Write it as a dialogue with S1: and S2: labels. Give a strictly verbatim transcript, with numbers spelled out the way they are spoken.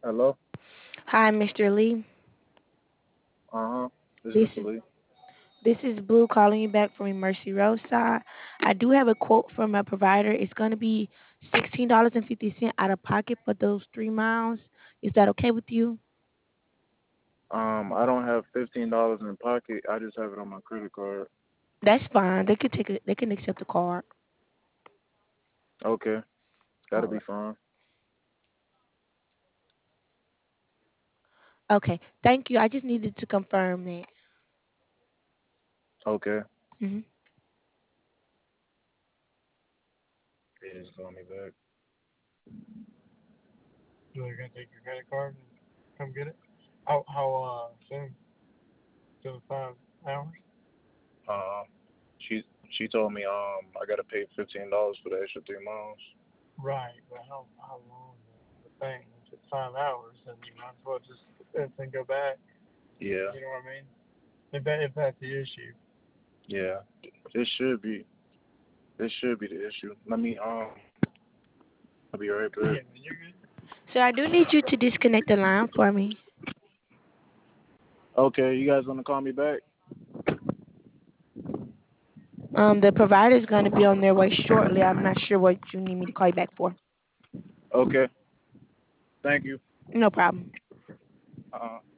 S1: Hello?
S2: Hi, Mister Lee.
S1: Uh-huh. This is
S2: This
S1: mister
S2: is
S1: Lee.
S2: this is Blue calling you back from Mercy Roadside. I do have a quote from a provider. It's going to be sixteen dollars and fifty cents out of pocket for those three miles. Is that okay with you?
S1: Um, I don't have fifteen dollars in pocket. I just have it on my credit card.
S2: That's fine. They can take it. They can accept the card.
S1: Okay. That'll
S2: All
S1: be
S2: right.
S1: fine.
S2: Okay. Thank you. I just needed to confirm that.
S1: Okay.
S2: hmm
S1: They just call me back.
S3: So they're gonna take your credit card and come get it. How how uh soon? Still five hours?
S1: Um, she she told me um I gotta pay fifteen dollars for the extra three miles.
S3: Right, but how how long the, the thing? If it's five hours, then you might as well just and then go back.
S1: Yeah.
S3: You know what I mean? If that if that's the issue.
S1: Yeah. This should be this should be the issue. Let me um I'll be right back.
S3: Yeah, man, you're good.
S2: So I do need you to disconnect the line for me.
S1: Okay, you guys wanna call me back?
S2: Um, the provider is going to be on their way shortly. I'm not sure what you need me to call you back for.
S1: Okay. Thank you.
S2: No problem.
S1: Uh